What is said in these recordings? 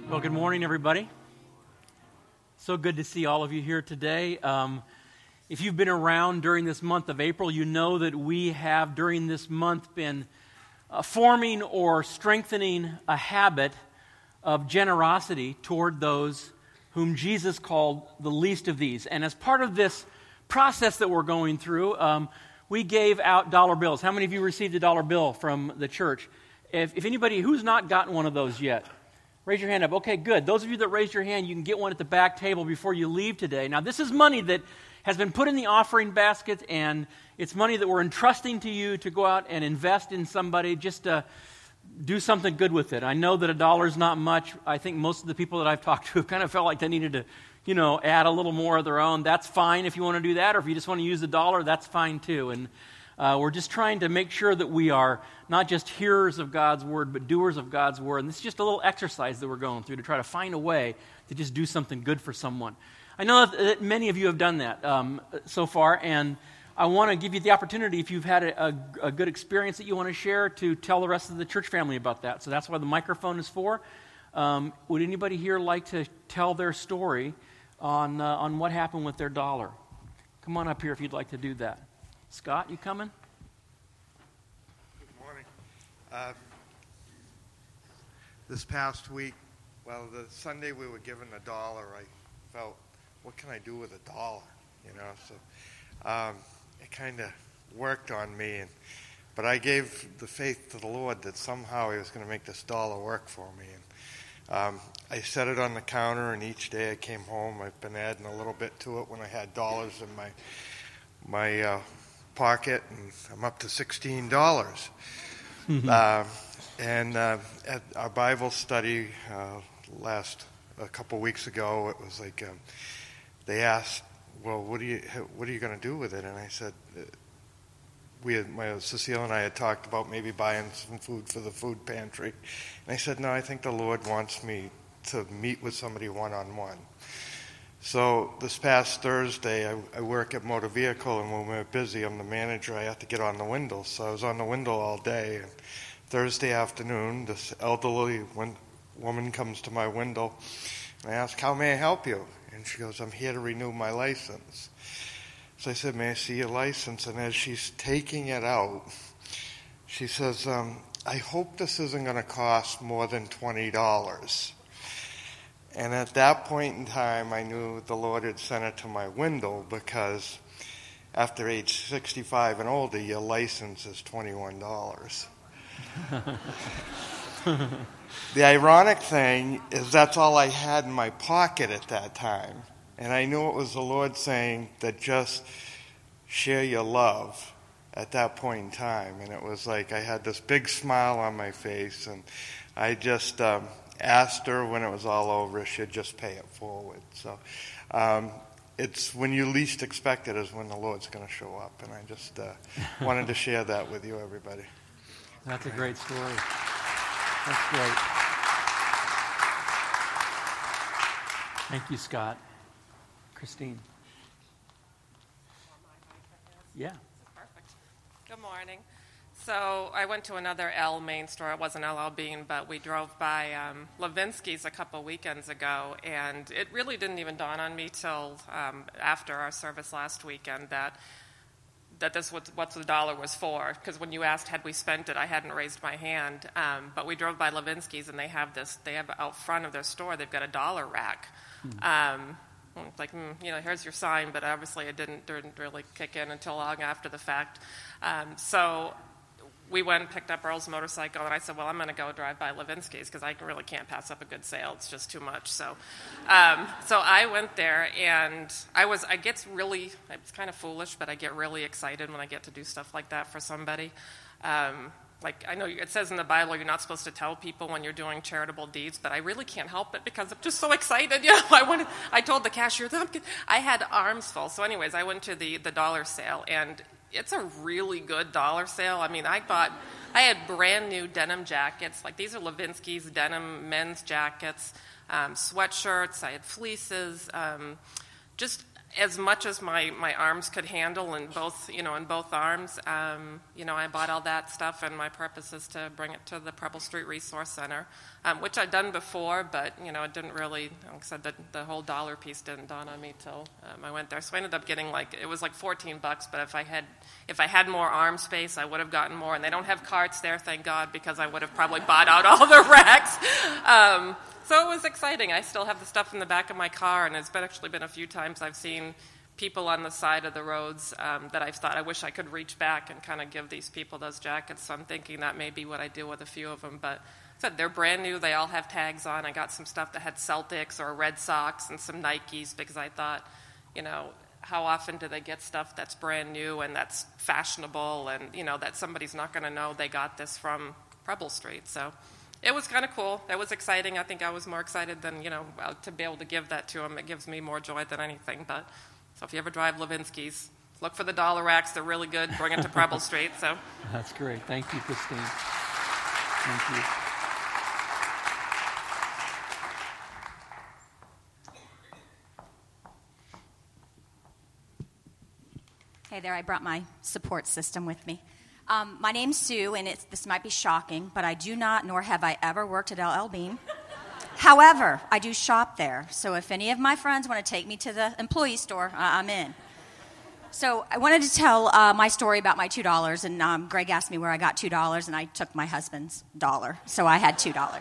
Well, good morning, everybody. So good to see all of you here today. If you've been around during this month of April, you know that we have during this month been forming or strengthening a habit of generosity toward those whom Jesus called the least of these. And as part of this process that we're going through, we gave out dollar bills. How many of you received a dollar bill from the church? If anybody who's not gotten one of those yet, raise your hand up. Okay, good. Those of you that raised your hand, you can get one at the back table before you leave today. Now, this is money that has been put in the offering basket, and it's money that we're entrusting to you to go out and invest in somebody, just to do something good with it. I know that $1 is not much. I think most of the people that I've talked to kind of felt like they needed to, add a little more of their own. That's fine if you want to do that, or if you just want to use $1, that's fine too. And we're just trying to make sure that we are not just hearers of God's word, but doers of God's word. And this is just a little exercise that we're going through to try to find a way to just do something good for someone. I know that many of you have done that so far, and I want to give you the opportunity, if you've had a good experience that you want to share, to tell the rest of the church family about that. So that's what the microphone is for. Would anybody here like to tell their story on what happened with their dollar? Come on up here if you'd like to do that. Scott, you coming? Good morning. This past week, the Sunday we were given $1, I felt, what can I do with $1? So it kind of worked on me. But I gave the faith to the Lord that somehow He was going to make this $1 work for me. And I set it on the counter, and each day I came home, I've been adding a little bit to it when I had dollars in my pocket, and I'm up to $16. And at our Bible study a couple weeks ago, it was like they asked, "Well, what are you going to do with it?" And I said, Cecile and I had talked about maybe buying some food for the food pantry, and I said, "No, I think the Lord wants me to meet with somebody one-on-one." So this past Thursday, I work at Motor Vehicle, and when we're busy, I'm the manager, I have to get on the window. So I was on the window all day, and Thursday afternoon, this elderly woman comes to my window, and I ask, "How may I help you?" And she goes, "I'm here to renew my license." So I said, "May I see your license?" And as she's taking it out, she says, "I hope this isn't going to cost more than $20. And at that point in time, I knew the Lord had sent it to my window, because after age 65 and older, your license is $21. The ironic thing is that's all I had in my pocket at that time. And I knew it was the Lord saying that just share your love at that point in time. And it was like I had this big smile on my face, and I just asked her when it was all over if she'd just pay it forward. So it's when you least expect it is when the Lord's going to show up. And I just wanted to share that with you, everybody. That's a great story. That's great. Thank you, Scott. Christine. Yeah. Perfect. Good morning. So I went to another L main store. It wasn't LL Bean, but we drove by Levinsky's a couple weekends ago, and it really didn't even dawn on me till after our service last weekend that this was what the $1 was for. Because when you asked had we spent it, I hadn't raised my hand. But we drove by Levinsky's, and they have out front of their store, they've got a $1 rack. Here's your sign, but obviously it didn't really kick in until long after the fact. So we went and picked up Earl's motorcycle, and I said, well, I'm going to go drive by Levinsky's because I really can't pass up a good sale. It's just too much. So I went there, and it's kind of foolish, but I get really excited when I get to do stuff like that for somebody. I know it says in the Bible you're not supposed to tell people when you're doing charitable deeds, but I really can't help it because I'm just so excited. I told the cashier that I had arms full. So anyways, I went to the dollar sale, and it's a really good dollar sale. I mean, I had brand new denim jackets. These are Levinsky's denim men's jackets, sweatshirts. I had fleeces, just as much as my arms could handle in both arms, I bought all that stuff, and my purpose is to bring it to the Preble Street Resource Center, which I'd done before, but, it didn't really, like I said, the whole dollar piece didn't dawn on me till I went there. So I ended up getting it was like $14, but if I had more arm space, I would have gotten more, and they don't have carts there, thank God, because I would have probably bought out all the racks. So it was exciting. I still have the stuff in the back of my car, and it's actually been a few times I've seen people on the side of the roads that I've thought I wish I could reach back and kind of give these people those jackets. So I'm thinking that may be what I do with a few of them. But they're brand new. They all have tags on. I got some stuff that had Celtics or Red Sox and some Nikes because I thought, how often do they get stuff that's brand new and that's fashionable and, that somebody's not going to know they got this from Preble Street. So it was kind of cool. That was exciting. I think I was more excited than, to be able to give that to them. It gives me more joy than anything. But so if you ever drive Levinsky's, look for the dollar racks. They're really good. Bring it to Preble Street. So that's great. Thank you, Christine. Thank you. Hey there, I brought my support system with me. My name's Sue, and this might be shocking, but I do not, nor have I ever worked at L.L. Bean. However, I do shop there, so if any of my friends want to take me to the employee store, I'm in. So I wanted to tell my story about my $2, and Greg asked me where I got $2, and I took my husband's dollar, so I had $2.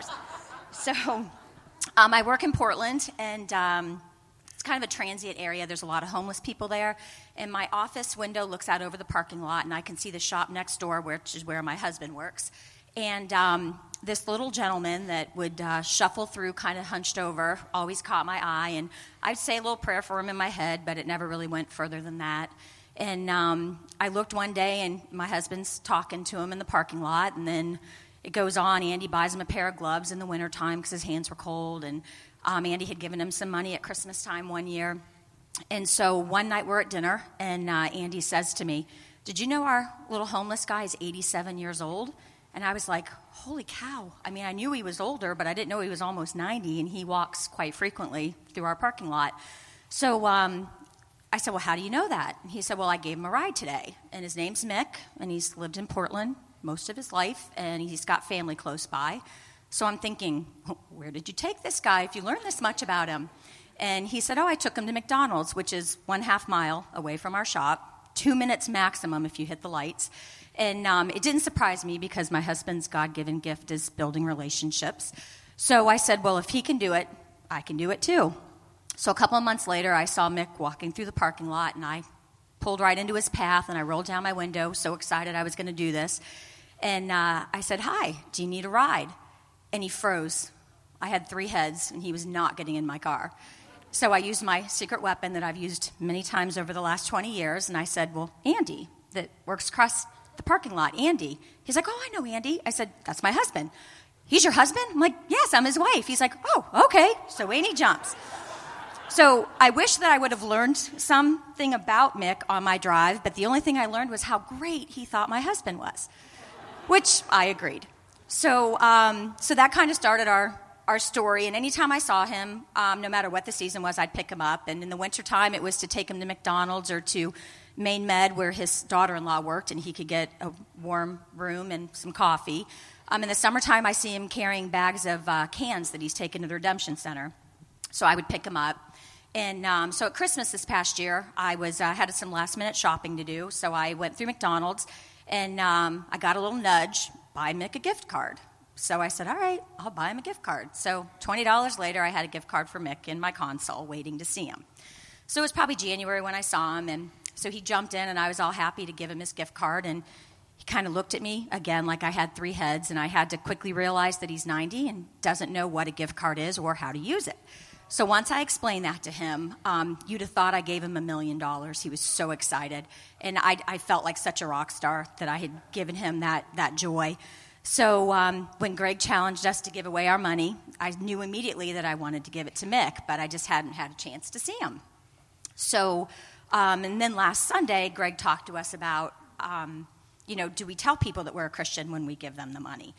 So I work in Portland, and it's kind of a transient area. There's a lot of homeless people there. And my office window looks out over the parking lot, and I can see the shop next door, which is where my husband works. And this little gentleman that would shuffle through kind of hunched over always caught my eye. And I'd say a little prayer for him in my head, but it never really went further than that. And I looked one day, and my husband's talking to him in the parking lot. And then it goes on. Andy buys him a pair of gloves in the wintertime because his hands were cold. And Andy had given him some money at Christmas time one year. And so one night we're at dinner, and Andy says to me, "Did you know our little homeless guy is 87 years old?" And I was like, holy cow. I mean, I knew he was older, but I didn't know he was almost 90, and he walks quite frequently through our parking lot. So I said, well, how do you know that? And he said, well, I gave him a ride today. And his name's Mick, and he's lived in Portland most of his life, and he's got family close by. So I'm thinking, where did you take this guy if you learned this much about him? And he said, I took him to McDonald's, which is 1/2 mile away from our shop, 2 minutes maximum if you hit the lights. And it didn't surprise me because my husband's God-given gift is building relationships. So I said, well, if he can do it, I can do it too. So a couple of months later, I saw Mick walking through the parking lot, and I pulled right into his path, and I rolled down my window, so excited I was going to do this. And I said, hi, do you need a ride? And he froze. I had 3 heads, and he was not getting in my car. So I used my secret weapon that I've used many times over the last 20 years, and I said, well, Andy, that works across the parking lot, Andy. He's like, I know Andy. I said, that's my husband. He's your husband? I'm like, yes, I'm his wife. He's like, oh, okay. So Andy jumps. So I wish that I would have learned something about Mick on my drive, but the only thing I learned was how great he thought my husband was, which I agreed. So that kind of started our story, and anytime I saw him, no matter what the season was, I'd pick him up. And in the wintertime, it was to take him to McDonald's or to Maine Med, where his daughter-in-law worked, and he could get a warm room and some coffee. In the summertime, I see him carrying bags of cans that he's taken to the Redemption Center. So I would pick him up. And so at Christmas this past year, I had some last-minute shopping to do, so I went through McDonald's, and I got a little nudge, buy Mick a gift card. So I said, all right, I'll buy him a gift card. So $20 later, I had a gift card for Mick in my console waiting to see him. So it was probably January when I saw him, and so he jumped in, and I was all happy to give him his gift card, and he kind of looked at me, again, like I had 3 heads, and I had to quickly realize that he's 90 and doesn't know what a gift card is or how to use it. So once I explained that to him, you'd have thought I gave him $1 million. He was so excited, and I felt like such a rock star that I had given him that joy. So when Greg challenged us to give away our money, I knew immediately that I wanted to give it to Mick, but I just hadn't had a chance to see him. So, and then last Sunday, Greg talked to us about, do we tell people that we're a Christian when we give them the money?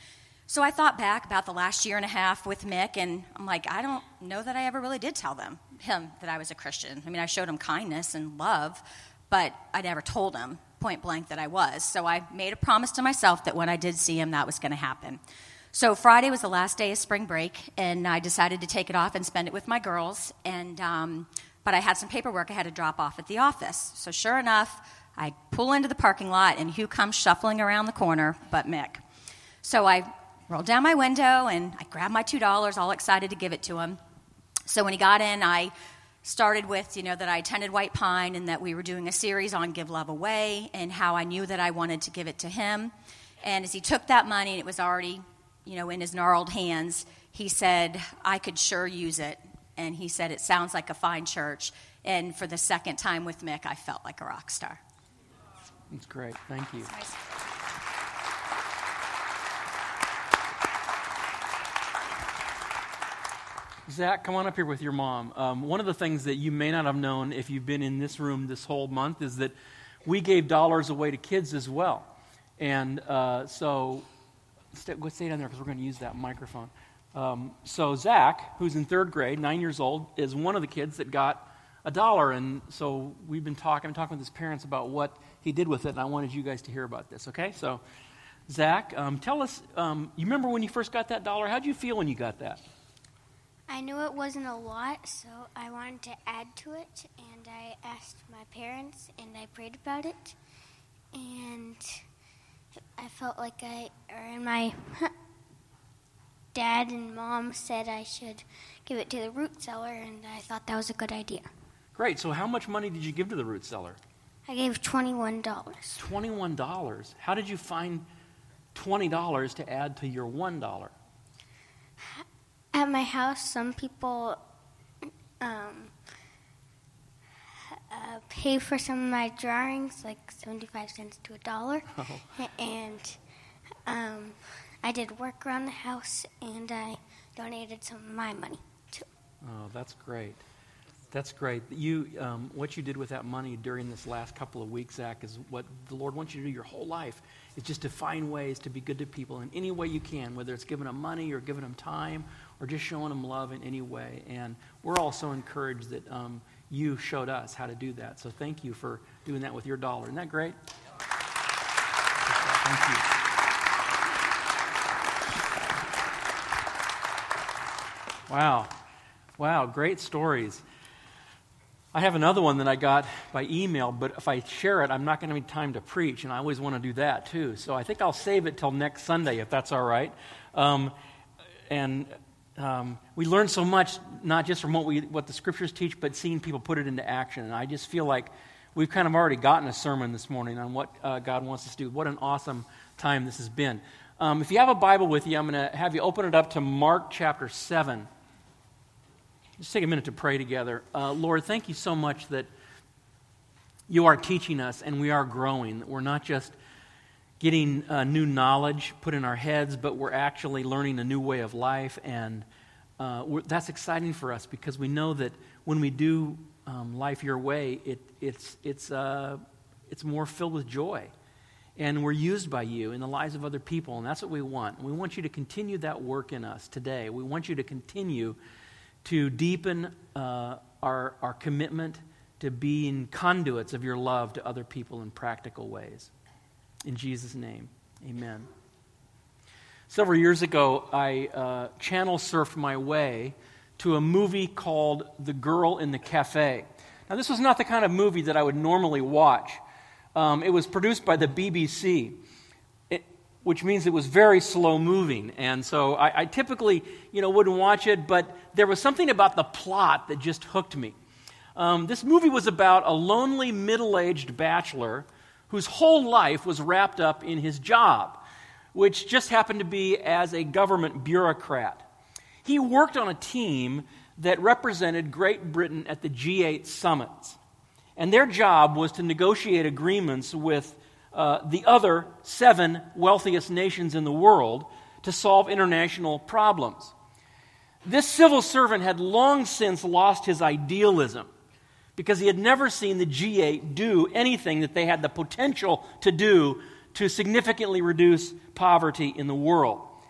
So I thought back about the last year and a half with Mick, and I'm like, I don't know that I ever really did tell him that I was a Christian. I mean, I showed him kindness and love, but I never told him point blank that I was. So I made a promise to myself that when I did see him, that was going to happen. So Friday was the last day of spring break, and I decided to take it off and spend it with my girls. And but I had some paperwork I had to drop off at the office. So sure enough, I pull into the parking lot, and who comes shuffling around the corner but Mick? So I rolled down my window, and I grabbed my $2, all excited to give it to him. So when he got in, I started with, that I attended White Pine and that we were doing a series on Give Love Away and how I knew that I wanted to give it to him. And as he took that money, and it was already, in his gnarled hands, he said, I could sure use it. And he said, it sounds like a fine church. And for the second time with Mick, I felt like a rock star. That's great. Thank you. Nice. Zach, come on up here with your mom. One of the things that you may not have known if you've been in this room this whole month is that we gave dollars away to kids as well. And so stay down there because we're going to use that microphone. So Zach, who's in third grade, 9 years old, is one of the kids that got $1. And so we've been talking with his parents about what he did with it, and I wanted you guys to hear about this, okay? So Zach, tell us, you remember when you first got that $1? How did you feel when you got that? I knew it wasn't a lot, so I wanted to add to it, and I asked my parents, and I prayed about it, and I felt like my dad and mom said I should give it to the root cellar, and I thought that was a good idea. Great. So how much money did you give to the root cellar? I gave $21. $21. How did you find $20 to add to your $1? At my house, some people pay for some of my drawings, like 75 cents to $1. Oh. And I did work around the house, and I donated some of my money, too. Oh, that's great. That's great. You, what you did with that money during this last couple of weeks, Zach, is what the Lord wants you to do your whole life. It's just to find ways to be good to people in any way you can, whether it's giving them money or giving them time or just showing them love in any way. And we're all so encouraged that you showed us how to do that. So thank you for doing that with your $1. Isn't that great? Thank you. Wow, great stories. I have another one that I got by email, but if I share it, I'm not going to have time to preach, and I always want to do that too. So I think I'll save it till next Sunday, if that's all right. We learn so much, not just from what the Scriptures teach, but seeing people put it into action. And I just feel like we've kind of already gotten a sermon this morning on what God wants us to do. What an awesome time this has been. If you have a Bible with you, I'm going to have you open it up to Mark chapter 7. Just take a minute to pray together. Lord, thank you so much that you are teaching us and we are growing. That we're not just getting new knowledge put in our heads, but we're actually learning a new way of life. And that's exciting for us because we know that when we do life your way, it's more filled with joy. And we're used by you in the lives of other people, and that's what we want. We want you to continue that work in us today. We want you to continue to deepen our commitment to being conduits of your love to other people in practical ways. In Jesus' name, amen. Several years ago, I channel surfed my way to a movie called The Girl in the Cafe. Now, this was not the kind of movie that I would normally watch. It was produced by the BBC, which means it was very slow moving. And so I typically, wouldn't watch it, but there was something about the plot that just hooked me. This movie was about a lonely middle-aged bachelor whose whole life was wrapped up in his job, which just happened to be as a government bureaucrat. He worked on a team that represented Great Britain at the G8 summits. And their job was to negotiate agreements with the other 7 wealthiest nations in the world to solve international problems. This civil servant had long since lost his idealism because he had never seen the G8 do anything that they had the potential to do to significantly reduce poverty in the world.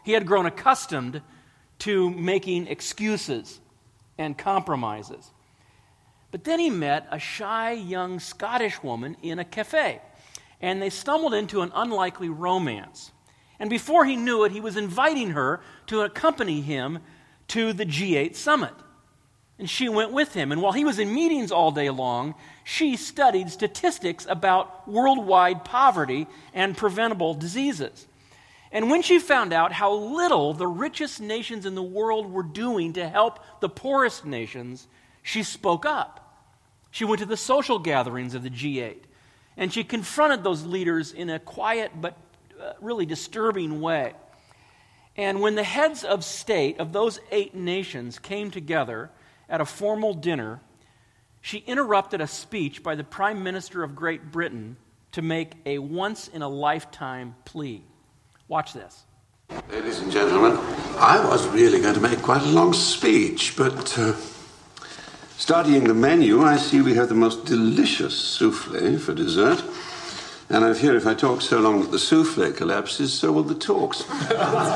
He had grown accustomed to making excuses and compromises. But then he met a shy young Scottish woman in a cafe, and they stumbled into an unlikely romance. And before he knew it, he was inviting her to accompany him to the G8 summit. And she went with him. And while he was in meetings all day long, she studied statistics about worldwide poverty and preventable diseases. And when she found out how little the richest nations in the world were doing to help the poorest nations, she spoke up. She went to the social gatherings of the G8, and she confronted those leaders in a quiet but really disturbing way. And when the heads of state of those 8 nations came together at a formal dinner, she interrupted a speech by the Prime Minister of Great Britain to make a once-in-a-lifetime plea. Watch this. Ladies and gentlemen, I was really going to make quite a long speech, but studying the menu, I see we have the most delicious souffle for dessert. And I fear if I talk so long that the souffle collapses, so will the talks. He's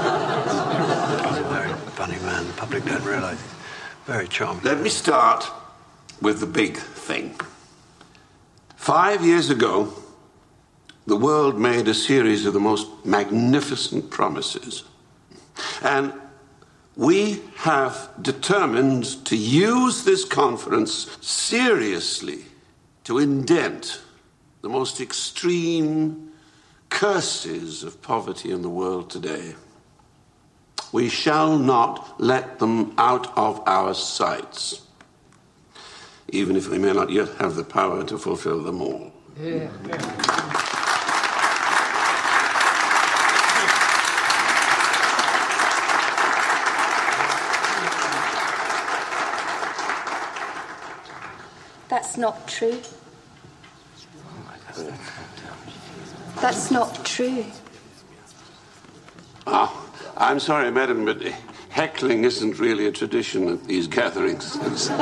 a very funny man. The public don't realise it. Very charming. Let me start with the big thing. 5 years ago, the world made a series of the most magnificent promises. And we have determined to use this conference seriously to indent the most extreme curses of poverty in the world today. We shall not let them out of our sights, even if we may not yet have the power to fulfill them all. Yeah. That's not true. That's not true. I'm sorry, madam, but heckling isn't really a tradition at these gatherings.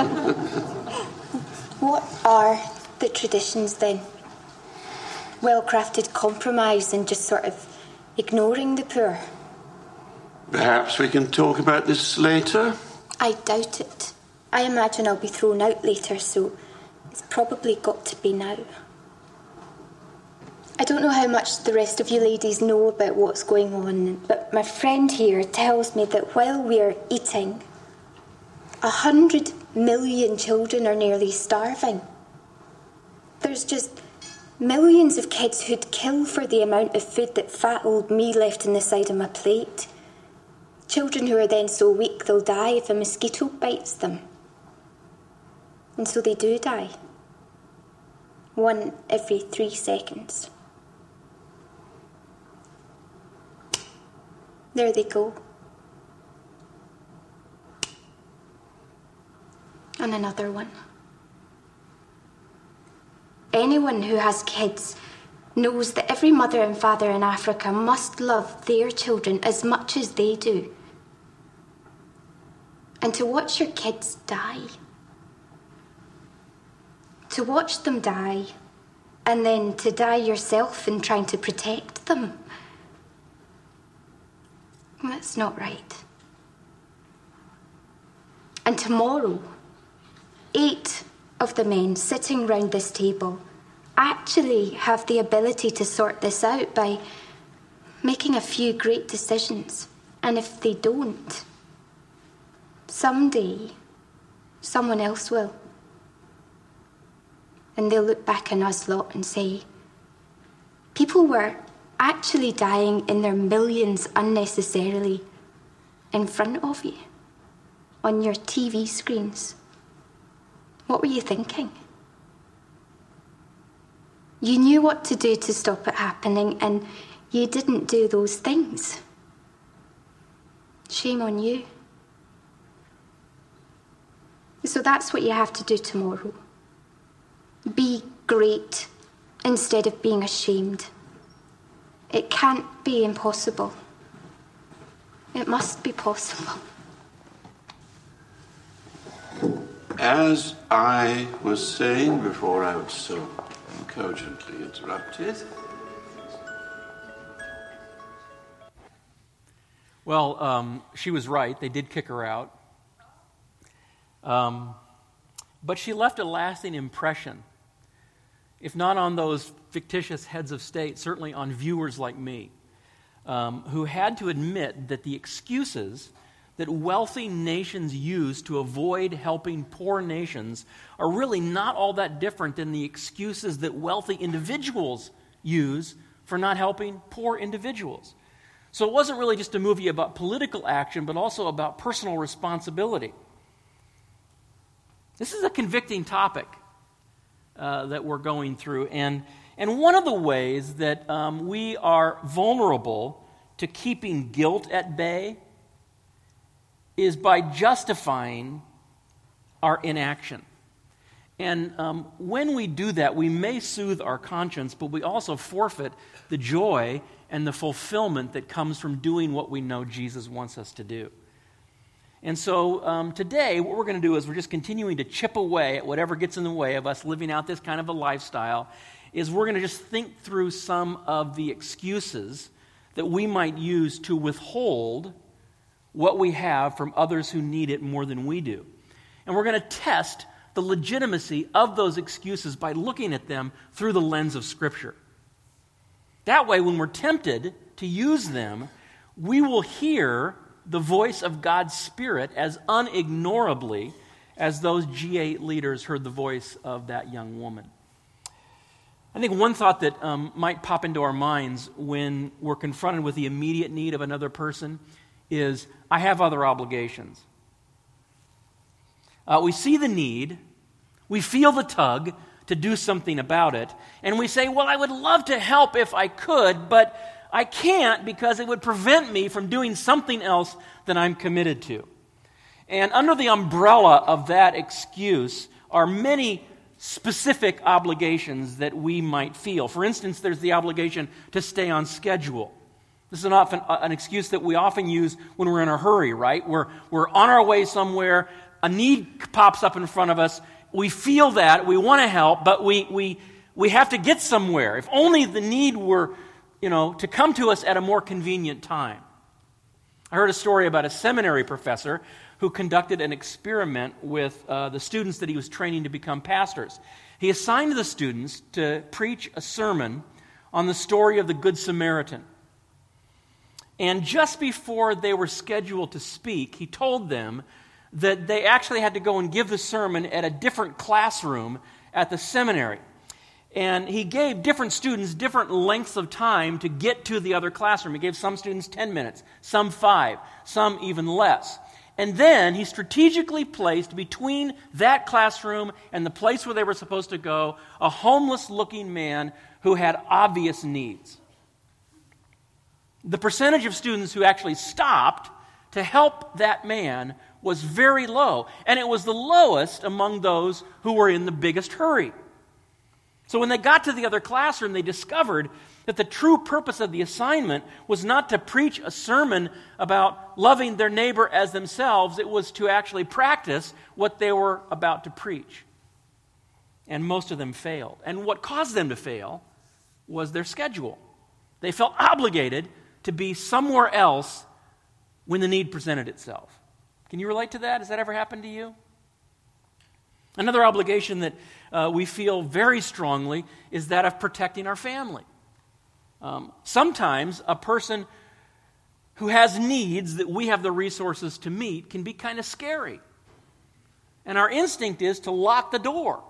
What are the traditions then? Well-crafted compromise and just sort of ignoring the poor? Perhaps we can talk about this later? I doubt it. I imagine I'll be thrown out later, so it's probably got to be now. I don't know how much the rest of you ladies know about what's going on, but my friend here tells me that while we're eating, 100 million children are nearly starving. There's just millions of kids who'd kill for the amount of food that fat old me left in the side of my plate. Children who are then so weak they'll die if a mosquito bites them. And so they do die. 1 every 3 seconds. There they go. And another one. Anyone who has kids knows that every mother and father in Africa must love their children as much as they do. And to watch your kids die, to watch them die, and then to die yourself in trying to protect them, that's not right. And tomorrow, 8 of the men sitting round this table actually have the ability to sort this out by making a few great decisions. And if they don't, someday, someone else will. And they'll look back on us lot and say, people were actually dying in their millions unnecessarily in front of you, on your TV screens. What were you thinking? You knew what to do to stop it happening, and you didn't do those things. Shame on you. So that's what you have to do tomorrow. Be great instead of being ashamed. It can't be impossible. It must be possible. As I was saying before I was so cogently interrupted. Well, she was right. They did kick her out. But she left a lasting impression, if not on those fictitious heads of state, certainly on viewers like me, who had to admit that the excuses that wealthy nations use to avoid helping poor nations are really not all that different than the excuses that wealthy individuals use for not helping poor individuals. So it wasn't really just a movie about political action, but also about personal responsibility. This is a convicting topic that we're going through. And one of the ways that we are vulnerable to keeping guilt at bay is by justifying our inaction. And when we do that, we may soothe our conscience, but we also forfeit the joy and the fulfillment that comes from doing what we know Jesus wants us to do. And so today, what we're going to do is we're just continuing to chip away at whatever gets in the way of us living out this kind of a lifestyle, is we're going to just think through some of the excuses that we might use to withhold what we have from others who need it more than we do. And we're going to test the legitimacy of those excuses by looking at them through the lens of Scripture. That way, when we're tempted to use them, we will hear the voice of God's Spirit as unignorably as those G8 leaders heard the voice of that young woman. I think one thought that might pop into our minds when we're confronted with the immediate need of another person is, I have other obligations. We see the need, we feel the tug to do something about it, and we say, well, I would love to help if I could, but I can't because it would prevent me from doing something else that I'm committed to. And under the umbrella of that excuse are many specific obligations that we might feel. For instance, there's the obligation to stay on schedule. This is often an excuse that we often use when we're in a hurry, right? We're on our way somewhere, a need pops up in front of us, we feel that, we want to help, but we have to get somewhere. If only the need were, to come to us at a more convenient time. I heard a story about a seminary professor who conducted an experiment with the students that he was training to become pastors. He assigned the students to preach a sermon on the story of the Good Samaritan. And just before they were scheduled to speak, he told them that they actually had to go and give the sermon at a different classroom at the seminary. And he gave different students different lengths of time to get to the other classroom. He gave some students 10 minutes, some 5, some even less. And then he strategically placed between that classroom and the place where they were supposed to go a homeless-looking man who had obvious needs. The percentage of students who actually stopped to help that man was very low, and it was the lowest among those who were in the biggest hurry. So when they got to the other classroom, they discovered that the true purpose of the assignment was not to preach a sermon about loving their neighbor as themselves. It was to actually practice what they were about to preach. And most of them failed. And what caused them to fail was their schedule. They felt obligated to be somewhere else when the need presented itself. Can you relate to that? Has that ever happened to you? Another obligation that we feel very strongly is that of protecting our family. Sometimes a person who has needs that we have the resources to meet can be kind of scary. And our instinct is to lock the door.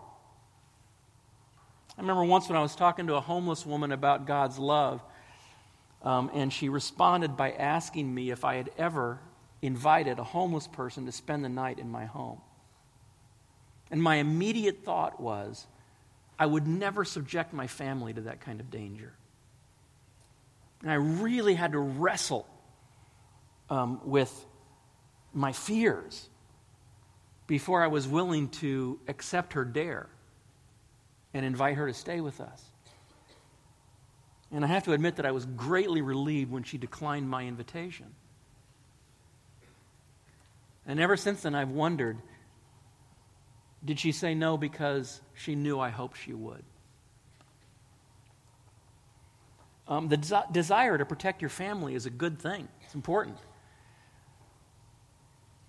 I remember once when I was talking to a homeless woman about God's love, and she responded by asking me if I had ever invited a homeless person to spend the night in my home. And my immediate thought was, I would never subject my family to that kind of danger. And I really had to wrestle with my fears before I was willing to accept her dare and invite her to stay with us. And I have to admit that I was greatly relieved when she declined my invitation. And ever since then, I've wondered, did she say no because she knew I hoped she would? The desire to protect your family is a good thing. It's important.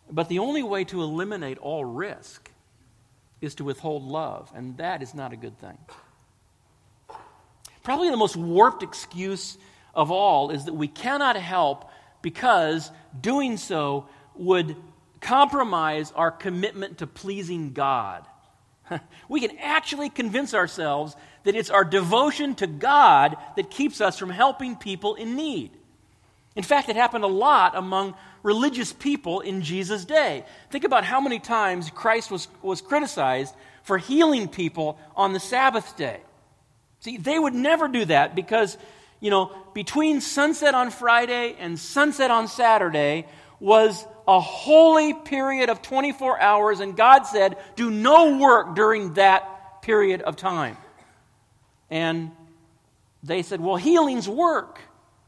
But the only way to eliminate all risk is to withhold love, and that is not a good thing. Probably the most warped excuse of all is that we cannot help because doing so would compromise our commitment to pleasing God. We can actually convince ourselves that it's our devotion to God that keeps us from helping people in need. In fact, it happened a lot among religious people in Jesus' day. Think about how many times Christ was criticized for healing people on the Sabbath day. See, they would never do that because, between sunset on Friday and sunset on Saturday was a holy period of 24 hours, and God said, do no work during that period of time. And they said, well, healings work,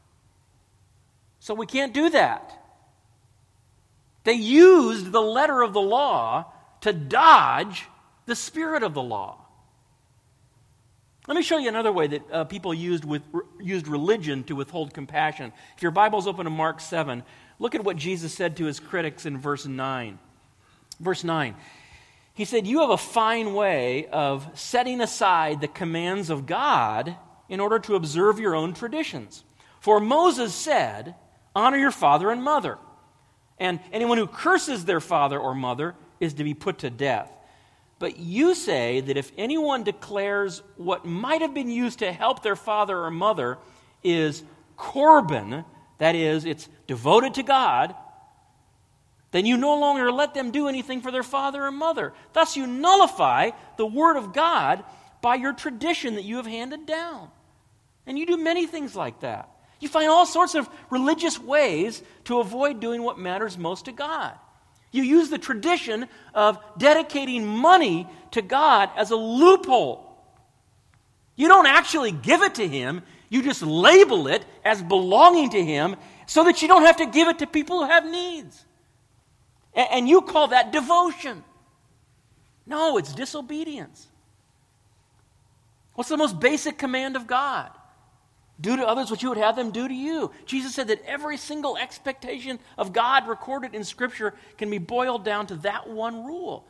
so we can't do that. They used the letter of the law to dodge the spirit of the law. Let me show you another way that people used religion to withhold compassion. If your Bible's open to Mark 7, look at what Jesus said to his critics in verse 9. Verse 9, he said, you have a fine way of setting aside the commands of God in order to observe your own traditions. For Moses said, honor your father and mother, and anyone who curses their father or mother is to be put to death. But you say that if anyone declares what might have been used to help their father or mother is korban, that is, it's devoted to God, then you no longer let them do anything for their father or mother. Thus you nullify the word of God by your tradition that you have handed down. And you do many things like that. You find all sorts of religious ways to avoid doing what matters most to God. You use the tradition of dedicating money to God as a loophole. You don't actually give it to Him. You just label it as belonging to Him so that you don't have to give it to people who have needs. And you call that devotion. No, it's disobedience. What's the most basic command of God? Do to others what you would have them do to you. Jesus said that every single expectation of God recorded in Scripture can be boiled down to that one rule.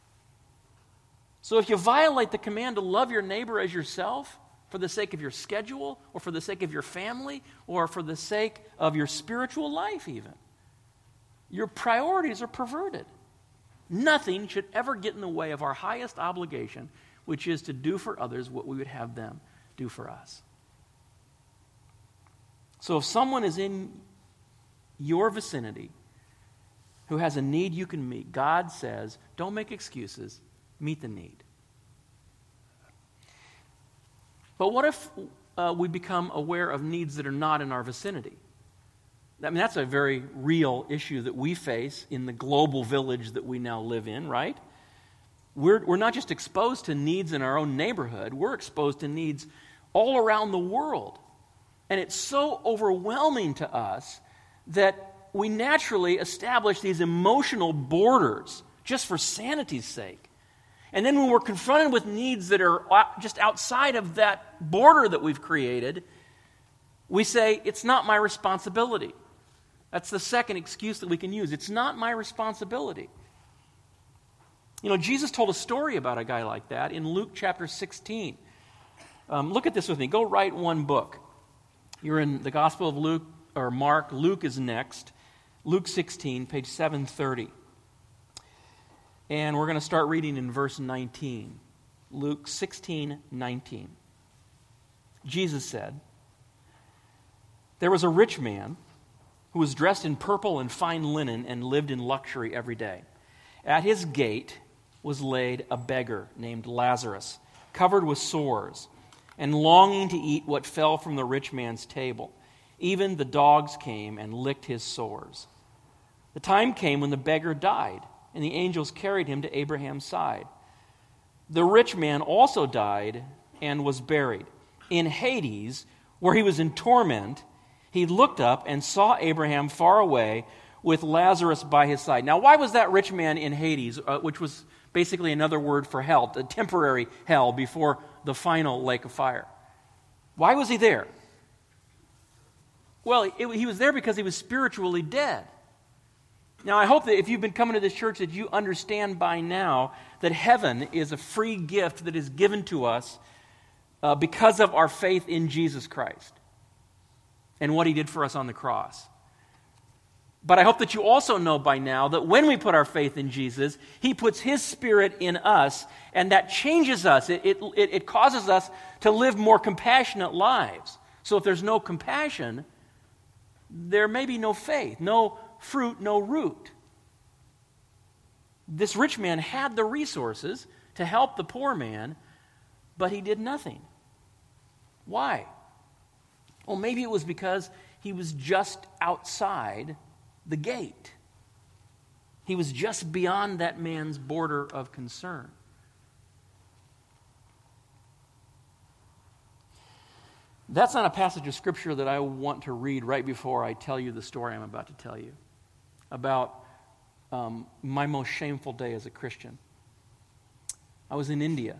So if you violate the command to love your neighbor as yourself for the sake of your schedule or for the sake of your family or for the sake of your spiritual life even, your priorities are perverted. Nothing should ever get in the way of our highest obligation, which is to do for others what we would have them do for us. So if someone is in your vicinity who has a need you can meet, God says, don't make excuses, meet the need. But what if we become aware of needs that are not in our vicinity? I mean, that's a very real issue that we face in the global village that we now live in, right? We're not just exposed to needs in our own neighborhood, we're exposed to needs all around the world. And it's so overwhelming to us that we naturally establish these emotional borders just for sanity's sake. And then when we're confronted with needs that are just outside of that border that we've created, we say, it's not my responsibility. That's the second excuse that we can use. It's not my responsibility. Jesus told a story about a guy like that in Luke chapter 16. Look at this with me. Go write one book. You're in the Gospel of Luke, or Mark. Luke is next. Luke 16, page 730. And we're going to start reading in verse 19. Luke 16, 19. Jesus said, there was a rich man who was dressed in purple and fine linen and lived in luxury every day. At his gate was laid a beggar named Lazarus, covered with sores, and longing to eat what fell from the rich man's table. Even the dogs came and licked his sores. The time came when the beggar died, and the angels carried him to Abraham's side. The rich man also died and was buried. In Hades, where he was in torment, he looked up and saw Abraham far away with Lazarus by his side. Now, why was that rich man in Hades, which was basically another word for hell, a temporary hell before the final lake of fire? Why was he there? Well, he was there because he was spiritually dead. Now, I hope that if you've been coming to this church that you understand by now that heaven is a free gift that is given to us because of our faith in Jesus Christ and what he did for us on the cross. But I hope that you also know by now that when we put our faith in Jesus, he puts his Spirit in us, and that changes us. It causes us to live more compassionate lives. So if there's no compassion, there may be no faith, no fruit, no root. This rich man had the resources to help the poor man, but he did nothing. Why? Well, maybe it was because he was just outside the gate. He was just beyond that man's border of concern. That's not a passage of Scripture that I want to read right before I tell you the story I'm about to tell you about my most shameful day as a Christian. I was in India.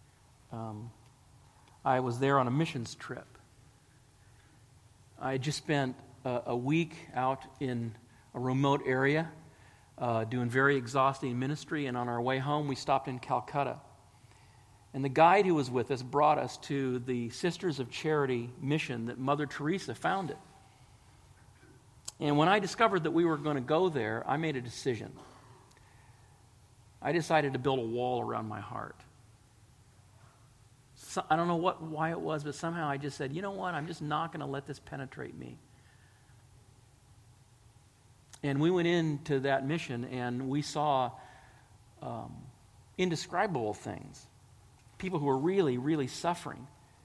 I was there on a missions trip. I had just spent a week out in a remote area doing very exhausting ministry, and on our way home we stopped in Calcutta. And the guide who was with us brought us to the Sisters of Charity mission that Mother Teresa founded. And when I discovered that we were going to go there, I made a decision. I decided to build a wall around my heart. So, I don't know why it was, but somehow I just said, you know what, I'm just not going to let this penetrate me. And we went into that mission and we saw indescribable things. People who were really, really suffering.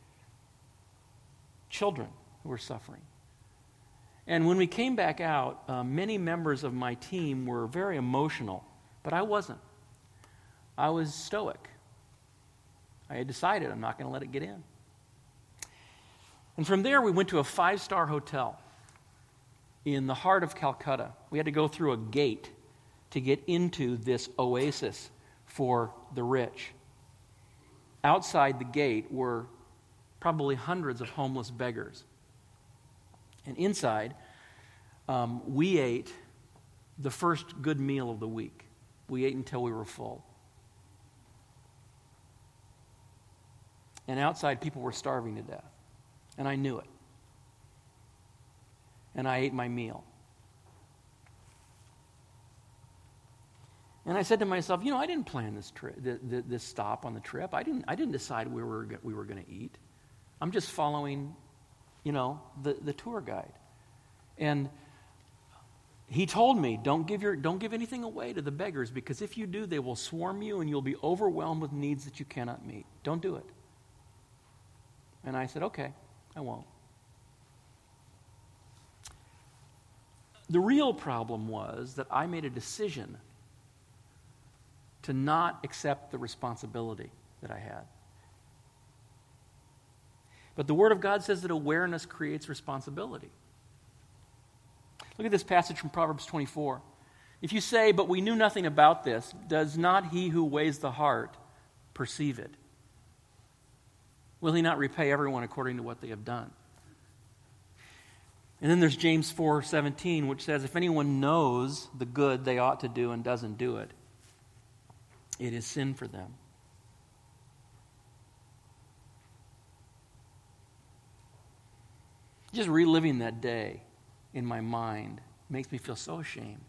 Children who were suffering. And when we came back out, many members of my team were very emotional, but I wasn't. I was stoic. I had decided I'm not going to let it get in. And from there, we went to a 5-star hotel in the heart of Calcutta. We had to go through a gate to get into this oasis for the rich. Outside the gate were probably hundreds of homeless beggars. And inside, we ate the first good meal of the week. We ate until we were full. And outside, people were starving to death. And I knew it. And I ate my meal. And I said to myself, I didn't plan this trip, this stop on the trip. I didn't decide we were going to eat. I'm just following, the tour guide. And he told me, don't give anything away to the beggars, because if you do, they will swarm you and you'll be overwhelmed with needs that you cannot meet. Don't do it. And I said, okay, I won't. The real problem was that I made a decision to not accept the responsibility that I had. But the Word of God says that awareness creates responsibility. Look at this passage from Proverbs 24. If you say, but we knew nothing about this, does not he who weighs the heart perceive it? Will he not repay everyone according to what they have done? And then there's James 4:17, which says, if anyone knows the good they ought to do and doesn't do it, it is sin for them. Just reliving that day in my mind makes me feel so ashamed.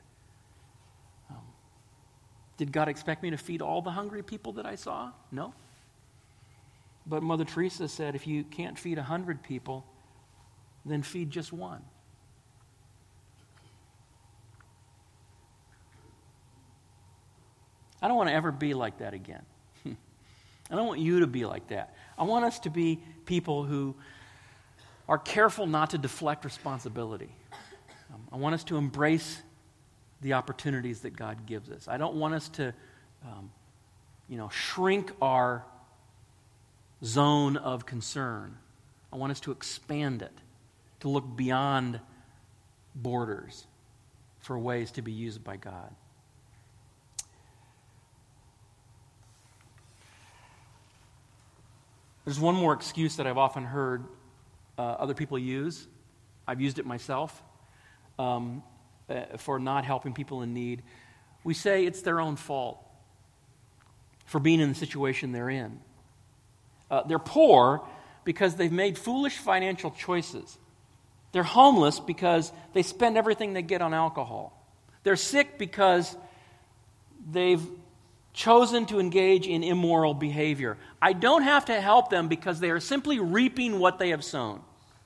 Did God expect me to feed all the hungry people that I saw? No. But Mother Teresa said, if you can't feed 100 people, then feed just one. I don't want to ever be like that again. I don't want you to be like that. I want us to be people who are careful not to deflect responsibility. I want us to embrace the opportunities that God gives us. I don't want us to, shrink our zone of concern. I want us to expand it, to look beyond borders for ways to be used by God. There's one more excuse that I've often heard other people use. I've used it myself. for not helping people in need, we say it's their own fault for being in the situation they're in. They're poor because they've made foolish financial choices. They're homeless because they spend everything they get on alcohol. They're sick because they've chosen to engage in immoral behavior. I don't have to help them because they are simply reaping what they have sown.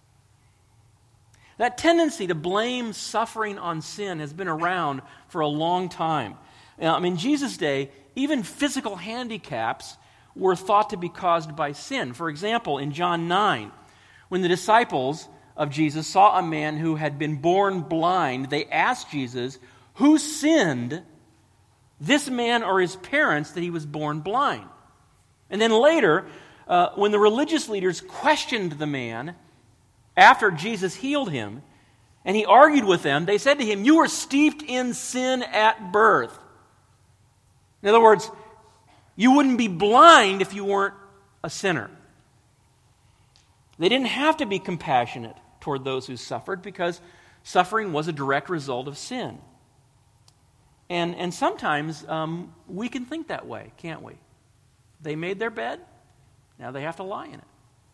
That tendency to blame suffering on sin has been around for a long time. In Jesus' day, even physical handicaps were thought to be caused by sin. For example, in John 9, when the disciples of Jesus saw a man who had been born blind, they asked Jesus, "Who sinned, this man or his parents, that he was born blind?" And then later, when the religious leaders questioned the man after Jesus healed him, and he argued with them, they said to him, "You were steeped in sin at birth." In other words, you wouldn't be blind if you weren't a sinner. They didn't have to be compassionate toward those who suffered because suffering was a direct result of sin. And sometimes we can think that way, can't we? They made their bed, now they have to lie in it.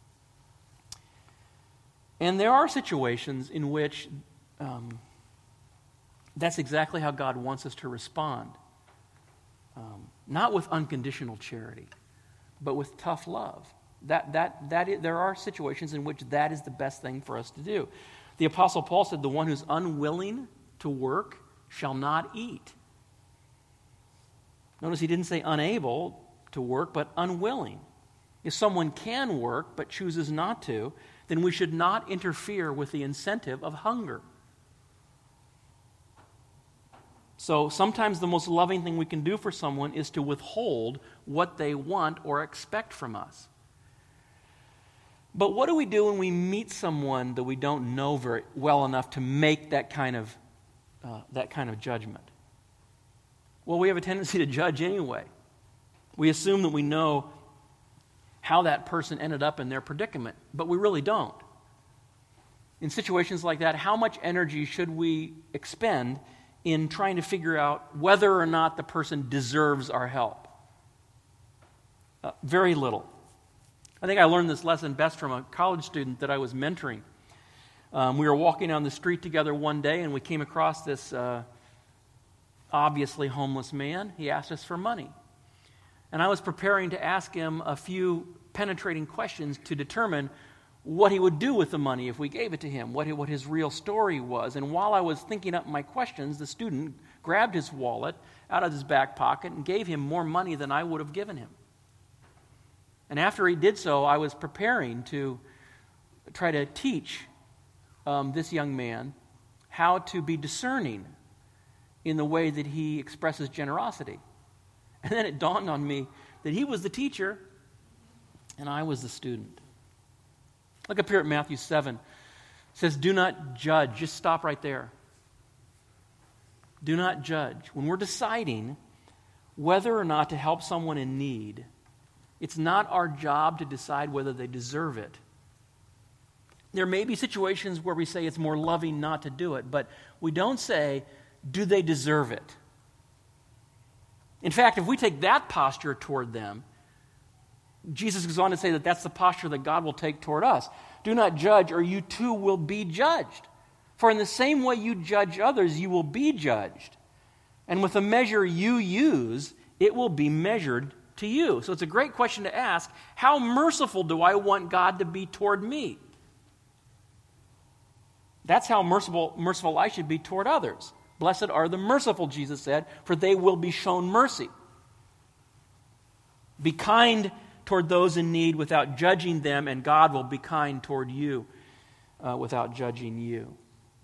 And there are situations in which that's exactly how God wants us to respond. Not with unconditional charity, but with tough love. There are situations in which that is the best thing for us to do. The Apostle Paul said, "The one who's unwilling to work shall not eat." Notice he didn't say unable to work, but unwilling. If someone can work but chooses not to, then we should not interfere with the incentive of hunger. So sometimes the most loving thing we can do for someone is to withhold what they want or expect from us. But what do we do when we meet someone that we don't know very well enough to make that kind of judgment? Well, we have a tendency to judge anyway. We assume that we know how that person ended up in their predicament, but we really don't. In situations like that, how much energy should we expend in trying to figure out whether or not the person deserves our help? Very little. I think I learned this lesson best from a college student that I was mentoring. We were walking down the street together one day, and we came across this obviously homeless man. He asked us for money. And I was preparing to ask him a few penetrating questions to determine what he would do with the money if we gave it to him, what his real story was. And while I was thinking up my questions, the student grabbed his wallet out of his back pocket and gave him more money than I would have given him. And after he did so, I was preparing to try to teach this young man how to be discerning in the way that he expresses generosity. And then it dawned on me that he was the teacher and I was the student. Look up here at Matthew 7. It says, "Do not judge." Just stop right there. Do not judge. When we're deciding whether or not to help someone in need, it's not our job to decide whether they deserve it. There may be situations where we say it's more loving not to do it, but we don't say, do they deserve it? In fact, if we take that posture toward them, Jesus goes on to say that that's the posture that God will take toward us. Do not judge, or you too will be judged. For in the same way you judge others, you will be judged. And with the measure you use, it will be measured to you. So it's a great question to ask. How merciful do I want God to be toward me? That's how merciful I should be toward others. Blessed are the merciful, Jesus said, for they will be shown mercy. Be kind toward those in need without judging them, and God will be kind toward you without judging you.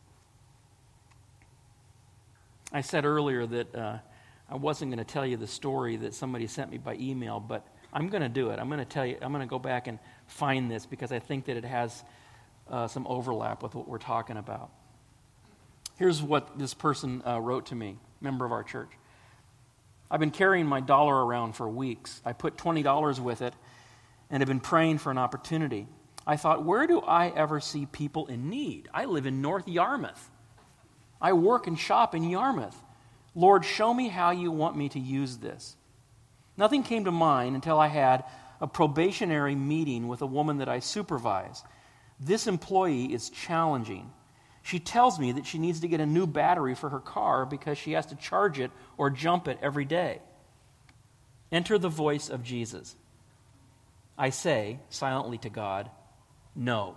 I said earlier that I wasn't going to tell you the story that somebody sent me by email, but I'm going to do it. I'm going to tell you. I'm going to go back and find this because I think that it has some overlap with what we're talking about. Here's what this person wrote to me, member of our church. I've been carrying my dollar around for weeks. I put $20 with it and have been praying for an opportunity. I thought, where do I ever see people in need? I live in North Yarmouth. I work and shop in Yarmouth. Lord, show me how you want me to use this. Nothing came to mind until I had a probationary meeting with a woman that I supervise. This employee is challenging. She tells me that she needs to get a new battery for her car because she has to charge it or jump it every day. Enter the voice of Jesus. I say, silently to God, no.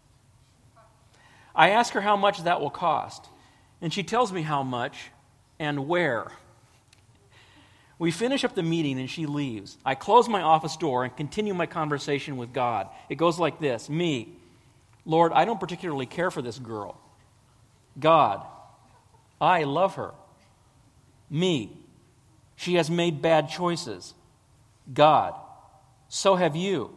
I ask her how much that will cost, and she tells me how much and where. We finish up the meeting and she leaves. I close my office door and continue my conversation with God. It goes like this. Me, Lord, I don't particularly care for this girl. God, I love her. Me, she has made bad choices. God, so have you.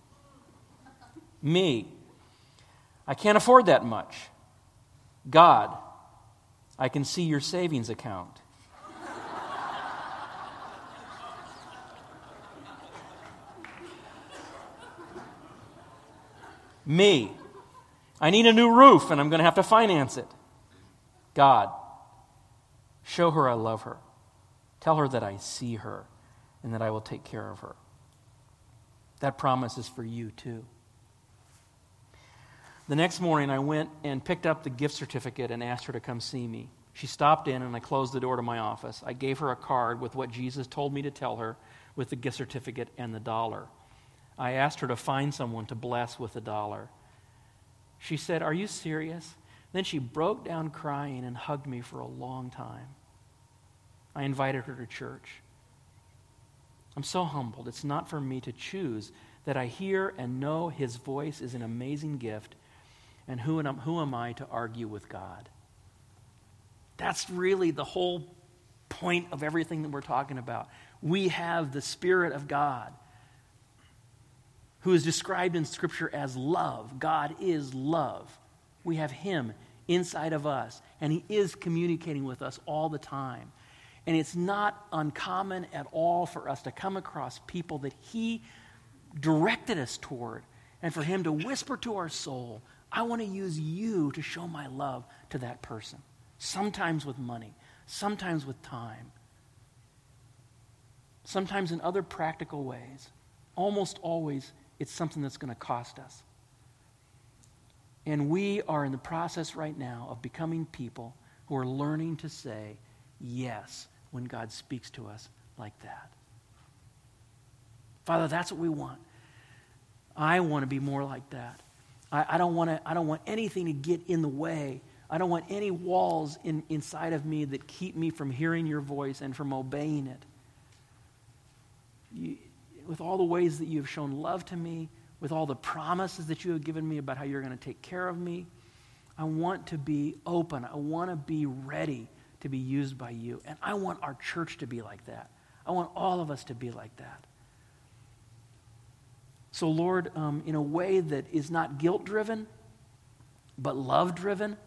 Me, I can't afford that much. God, I can see your savings account. Me, I need a new roof and I'm going to have to finance it. God, show her I love her. Tell her that I see her and that I will take care of her. That promise is for you too. The next morning I went and picked up the gift certificate and asked her to come see me. She stopped in and I closed the door to my office. I gave her a card with what Jesus told me to tell her with the gift certificate and the $1. I asked her to find someone to bless with the $1. She said, "Are you serious?" Then she broke down crying and hugged me for a long time. I invited her to church. I'm so humbled. It's not for me to choose that I hear and know his voice is an amazing gift, and who am I to argue with God? That's really the whole point of everything that we're talking about. We have the Spirit of God, who is described in Scripture as love. God is love. We have him inside of us, and he is communicating with us all the time. And it's not uncommon at all for us to come across people that he directed us toward, and for him to whisper to our soul, I want to use you to show my love to that person. Sometimes with money, sometimes with time, sometimes in other practical ways. Almost always, it's something that's going to cost us. And we are in the process right now of becoming people who are learning to say yes when God speaks to us like that. Father, that's what we want. I want to be more like that. I don't want anything to get in the way. I don't want any walls inside of me that keep me from hearing your voice and from obeying it. With all the ways that you have shown love to me, with all the promises that you have given me about how you're going to take care of me, I want to be open. I want to be ready to be used by you. And I want our church to be like that. I want all of us to be like that. So Lord, in a way that is not guilt-driven, but love-driven,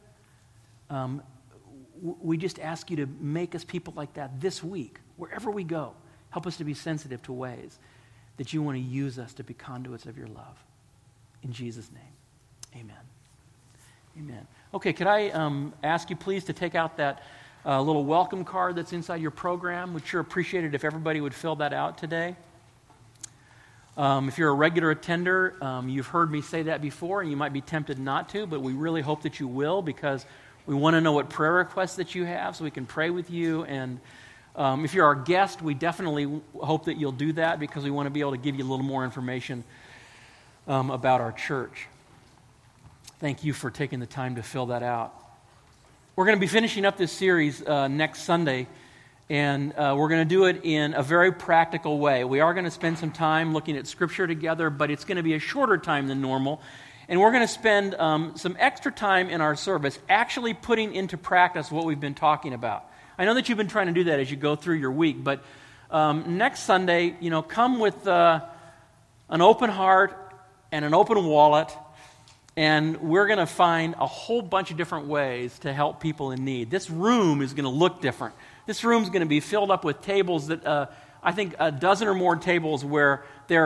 we just ask you to make us people like that this week, wherever we go. Help us to be sensitive to ways that you want to use us to be conduits of your love. In Jesus' name, amen. Amen. Okay, could I ask you please to take out that little welcome card that's inside your program? We'd sure appreciate it if everybody would fill that out today. If you're a regular attender, you've heard me say that before, and you might be tempted not to, but we really hope that you will, because we want to know what prayer requests that you have so we can pray with you. And if you're our guest, we definitely hope that you'll do that, because we want to be able to give you a little more information about our church. Thank you for taking the time to fill that out. We're going to be finishing up this series next Sunday, and we're going to do it in a very practical way. We are going to spend some time looking at Scripture together, but it's going to be a shorter time than normal. And we're going to spend some extra time in our service actually putting into practice what we've been talking about. I know that you've been trying to do that as you go through your week, but next Sunday, come with an open heart and an open wallet, and we're going to find a whole bunch of different ways to help people in need. This room is going to look different. This room is going to be filled up with tables that, I think a dozen or more tables where there are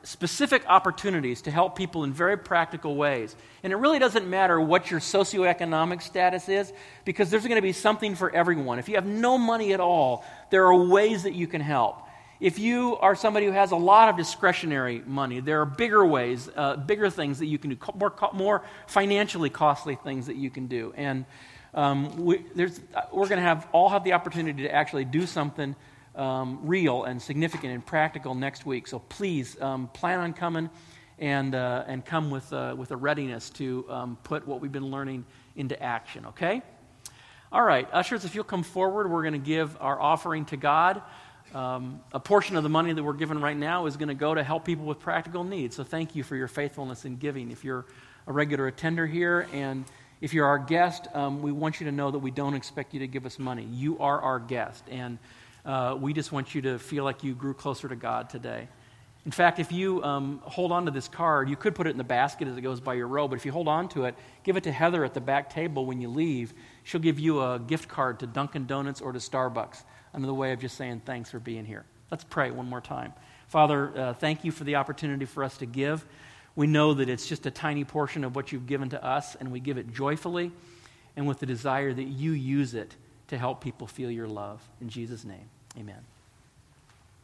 specific opportunities to help people in very practical ways. And it really doesn't matter what your socioeconomic status is, because there's going to be something for everyone. If you have no money at all, there are ways that you can help. If you are somebody who has a lot of discretionary money, there are bigger ways, bigger things that you can do, more financially costly things that you can do. And we're going to all have the opportunity to actually do something real and significant and practical next week. So please plan on coming and come with a readiness to put what we've been learning into action. Okay? All right, ushers, if you'll come forward, we're going to give our offering to God. A portion of the money that we're given right now is going to go to help people with practical needs. So thank you for your faithfulness in giving. If you're a regular attender here and if you're our guest, we want you to know that we don't expect you to give us money. You are our guest, and we just want you to feel like you grew closer to God today. In fact, if you hold on to this card, you could put it in the basket as it goes by your row, but if you hold on to it, give it to Heather at the back table when you leave. She'll give you a gift card to Dunkin' Donuts or to Starbucks, another way of just saying thanks for being here. Let's pray one more time. Father, thank you for the opportunity for us to give. We know that it's just a tiny portion of what you've given to us, and we give it joyfully and with the desire that you use it to help people feel your love. In Jesus' name, amen.